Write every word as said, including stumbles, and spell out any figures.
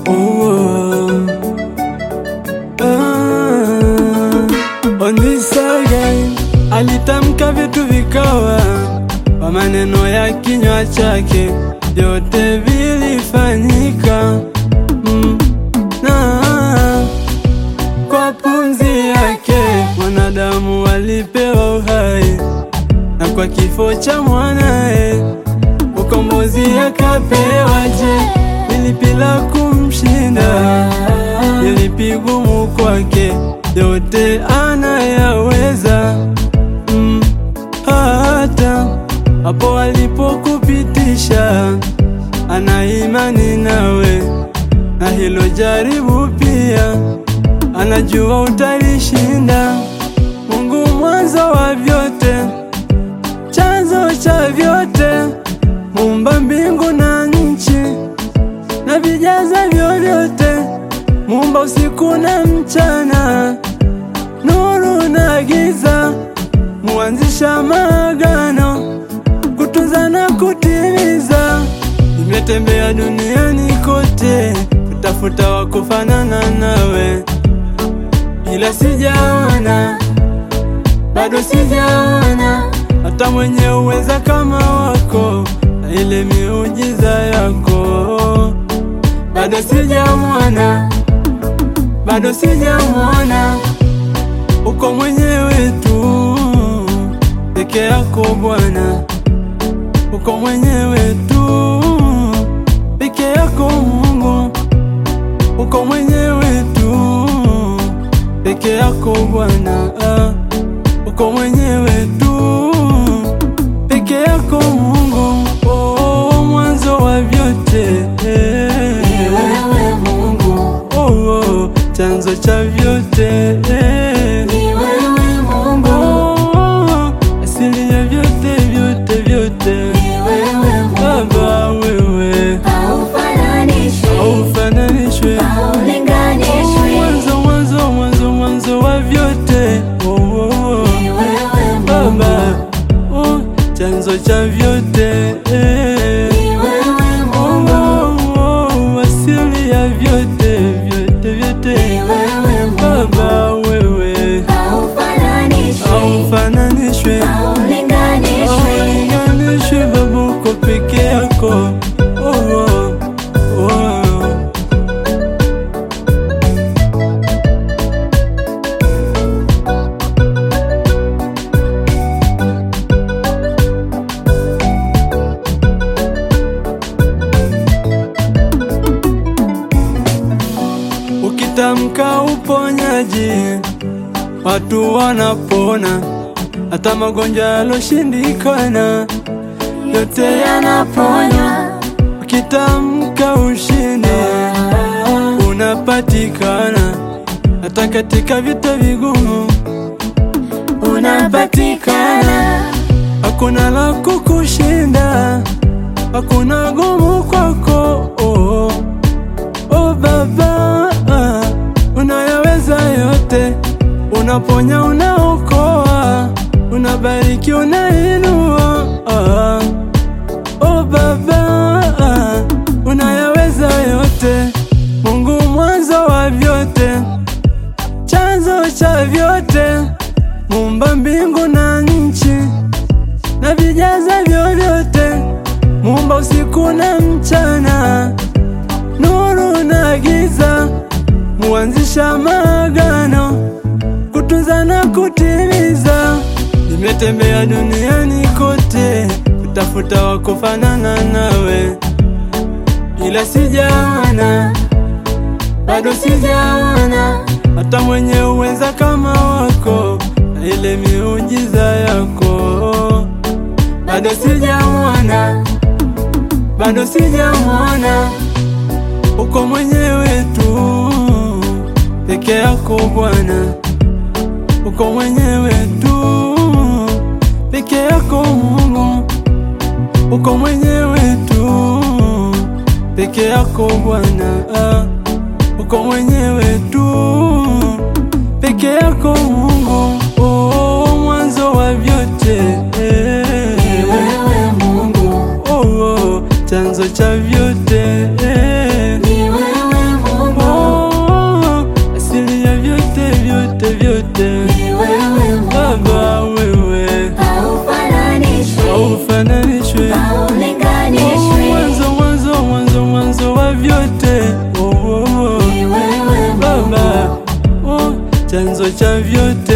oh. Ah, on this again, alitamka vitu vikawa, kwa maneno ya kinywa chake vyote vilifanyika. mm. Na kwa pumzi yake wanadamu walipewa uhai, na kwa kifo cha mwanae ukombozi akapewa. Je, ilipila kumshinda? Ilipigumu kwake, yote anayaweza. mm. Hata hapo alipokupitisha, ana imani nawe, na hilo jaribu pia anajua utalishinda. Mungu mwanzo wa vyote, chanzo cha vyote, muumba mbingu na nchi na vijaza vyote, muumba usiku na mchana, nuru na giza, muanzisha maagano, kutunza na kutimiza. Nimetembea duniani kote kutafuta wa kufanana nawe, ila sijaona, bado sijaona hata mwenye uweza kama wako, na ile miujiza yako. Bado sijamwona, bado sijamwona, uko mwenyewe tu peke yako Bwana, uko mwenyewe tu peke yako Mungu, uko mwenyewe tu peke yako Bwana, ah, uko mwenyewe tu peke yako Mungu. Oh, mwanzo wa vyote, eh, ni wewe Mungu. Oh, oh, chanzo cha vyote, eh, Ni wewe Mungu. Oh, asili ya vyote vyote vyote, Ni wewe Mungu. Baba wewe Haufananishwi, haufananishwi, haulinganishwi. mwanzo mwanzo mwanzo mwanzo wa vyote, oh, oh, Ni wewe Mungu. Baba, oh, chanzo cha vyote, eh, Ni wewe Mungu. oh, oh, asili ya vyote vyote vyote, Ni wewe Mungu. Baba wewe Haufananishwi, haufananishwi, haulinganishwi. haulinganishwi, Baba uko peke yako, oh, oh, oh. Ukitamka uponyaji, watu wanapona, hata magonjwa yaloshindikana yote yanaponywa. Ukitamka ushindi, unapatikana, hata katika vita vigumu unapatikana. Hakuna la kukushinda, hakuna gumu kwako, oh, oh Baba, ah, unayaweza yote, unaponya, unaokoa, unabariki, unainua, ah, oh Baba, ah, unayaweza yote, Mungu mwanzo wa vyote, chanzo cha vyote, muumba mbingu na nchi na vijaza vyote, muumba usiku na mchana, nuru na giza, muanzisha maagano, kutunza na kutimiza. Nimetembea duniani kote kutafuta wa kufanana nawe, ila sijaona, bado sijaona hata mwenye uweza kama wako, na ile miujiza yako. Bado sijamwona, bado sijamwona, uko mwenyewe tu peke yako Bwana, uko mwenyewe tu peke yako Mungu, uko mwenyewe tu peke yako Bwana, ah, uko mwenyewe tu peke yako Mungu. Oh, mwanzo wa vyote, eh, Ni wewe Mungu. oh, oh, chanzo cha vyote, eh, Ni wewe Mungu. chanzo cha vyote.